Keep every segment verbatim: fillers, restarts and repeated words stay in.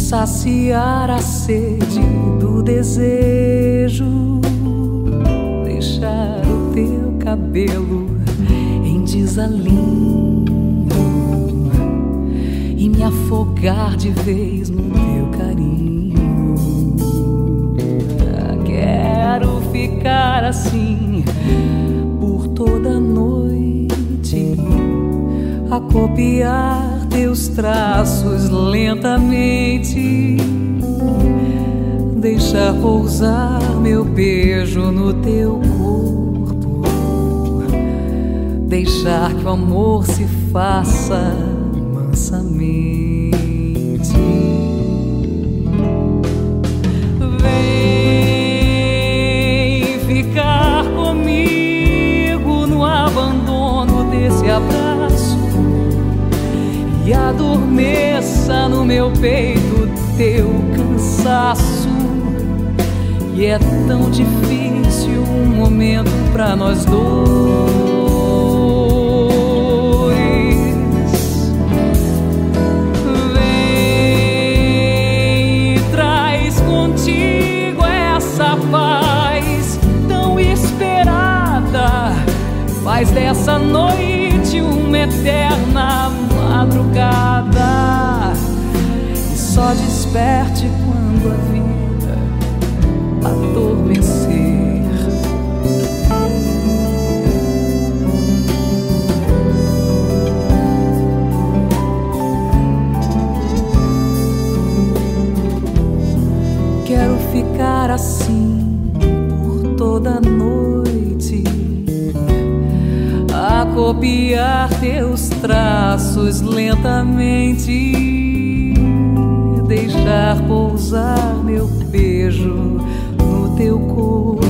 saciar a sede do desejo, deixar o teu cabelo em desalinho e me afogar de vez no teu carinho. Quero ficar assim por toda a noite, a copiar teus traços lentamente, deixar pousar meu beijo no teu corpo, deixar que o amor se faça mansamente. Vem ficar comigo no abandono desse abraço e adormeça no meu peito teu cansaço. E é tão difícil um momento pra nós dois. Vem e traz contigo essa paz tão esperada. Faz dessa noite uma eterna madrugada e só desperte quando a vida adormecer. Quero ficar assim por toda a noite, a copiar teus traços lentamente, deixar pousar meu beijo no teu corpo,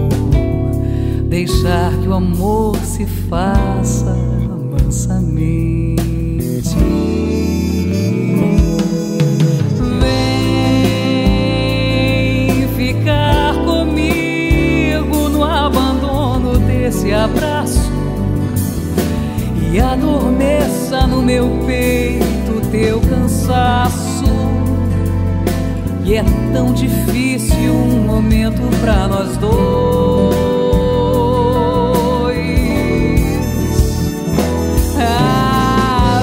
deixar que o amor se faça mansamente. Vem ficar comigo no abandono desse abraço e adormeça no meu peito teu cansaço. E é tão difícil um momento pra nós dois. Ah,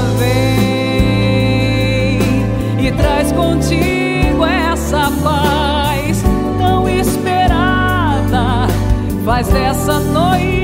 vem e traz contigo essa paz tão esperada. Faz dessa noite